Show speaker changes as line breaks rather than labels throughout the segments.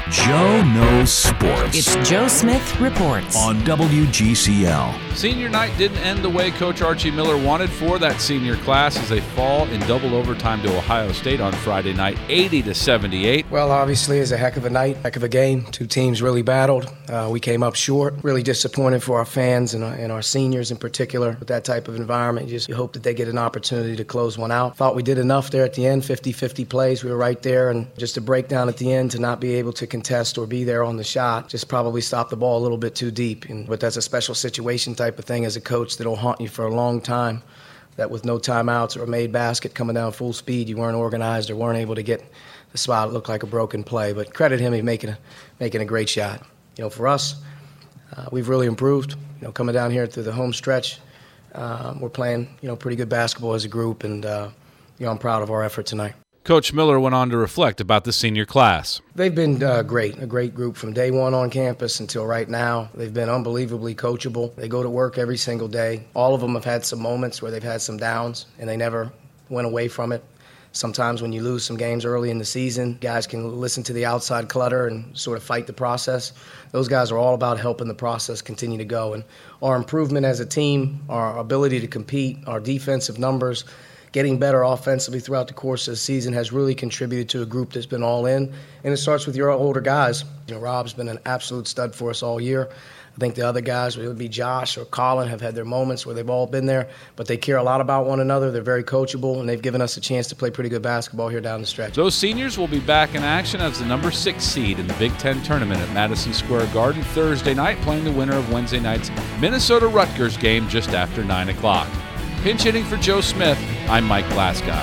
Joe Knows Sports.
It's Joe Smith Reports
on WGCL.
Senior night didn't end the way Coach Archie Miller wanted for that senior class as they fall in double overtime to Ohio State on Friday night, 80-78.
Well, obviously, it was a heck of a night, heck of a game. Two teams really battled. We came up short. Really disappointed for our fans and our seniors in particular. With that type of environment, you hope that they get an opportunity to close one out. Thought we did enough there at the end, 50-50 plays. We were right there, and just a breakdown at the end to not be able to contest or be there on the shot. Just probably stopped the ball a little bit too deep. But that's a special situation type of thing as a coach that'll haunt you for a long time. That with no timeouts or a made basket coming down full speed, you weren't organized or weren't able to get the spot. It looked like a broken play. But credit him, he's making a great shot. For us, we've really improved. Coming down here through the home stretch, we're playing pretty good basketball as a group, and I'm proud of our effort tonight.
Coach Miller went on to reflect about the senior class.
They've been great, a great group from day one on campus until right now. They've been unbelievably coachable. They go to work every single day. All of them have had some moments where they've had some downs, and they never went away from it. Sometimes when you lose some games early in the season, guys can listen to the outside clutter and sort of fight the process. Those guys are all about helping the process continue to go. And our improvement as a team, our ability to compete, our defensive numbers, getting better offensively throughout the course of the season has really contributed to a group that's been all in. And it starts with your older guys. Rob's been an absolute stud for us all year. I think the other guys, whether it be Josh or Colin, have had their moments where they've all been there, but they care a lot about one another. They're very coachable, and they've given us a chance to play pretty good basketball here down the stretch.
Those seniors will be back in action as the number 6 seed in the Big Ten tournament at Madison Square Garden Thursday night, playing the winner of Wednesday night's Minnesota-Rutgers game just after 9 o'clock. Pinch hitting for Joe Smith, I'm Mike Glasgow.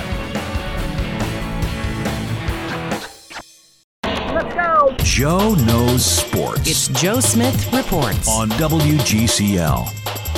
Let's go!
Joe Knows Sports.
It's Joe Smith Reports
on WGCL.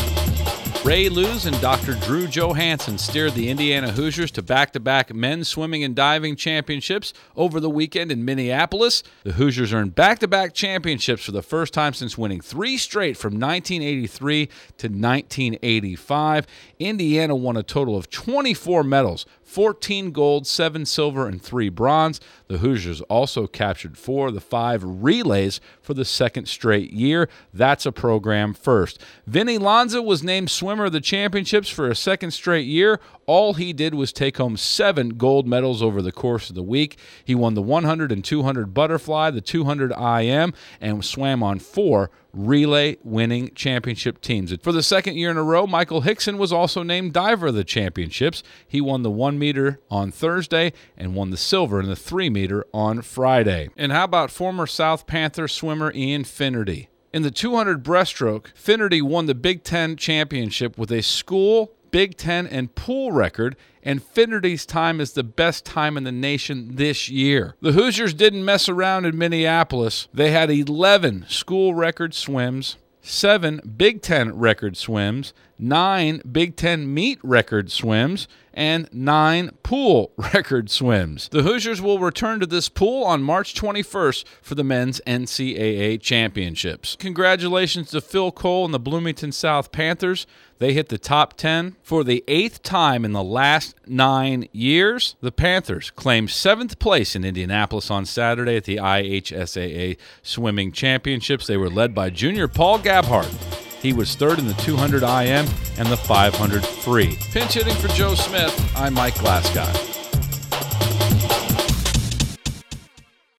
Ray Lewis and Dr. Drew Johansson steered the Indiana Hoosiers to back-to-back men's swimming and diving championships over the weekend in Minneapolis. The Hoosiers earned back-to-back championships for the first time since winning 3 straight from 1983 to 1985. Indiana won a total of 24 medals, 14 gold, 7 silver, and 3 bronze. The Hoosiers also captured 4 of the 5 relays for the second straight year. That's a program first. Vinny Lanza was named swimmer of the championships for a second straight year. All he did was take home 7 gold medals over the course of the week. He won the 100 and 200 butterfly, the 200 IM, and swam on 4 relay-winning championship teams. For the second year in a row, Michael Hickson was also named diver of the championships. He won the 1 meter on Thursday and won the silver in the 3 meter on Friday. And how about former South Panther swimmer Ian Finnerty? In the 200 breaststroke, Finnerty won the Big Ten championship with a school, Big Ten, and pool record, and Finnerty's time is the best time in the nation this year. The Hoosiers didn't mess around in Minneapolis. They had 11 school record swims, 7 Big Ten record swims, 9 Big Ten meet record swims, and 9 pool record swims. The Hoosiers will return to this pool on March 21st for the men's NCAA championships. Congratulations to Phil Cole and the Bloomington South Panthers. They hit the top 10 for the 8th time in the last 9 years. The Panthers claimed 7th place in Indianapolis on Saturday at the IHSAA Swimming Championships. They were led by junior Paul Gabhart. He was 3rd in the 200 IM and the 500 free. Pinch hitting for Joe Smith, I'm Mike Glasgow.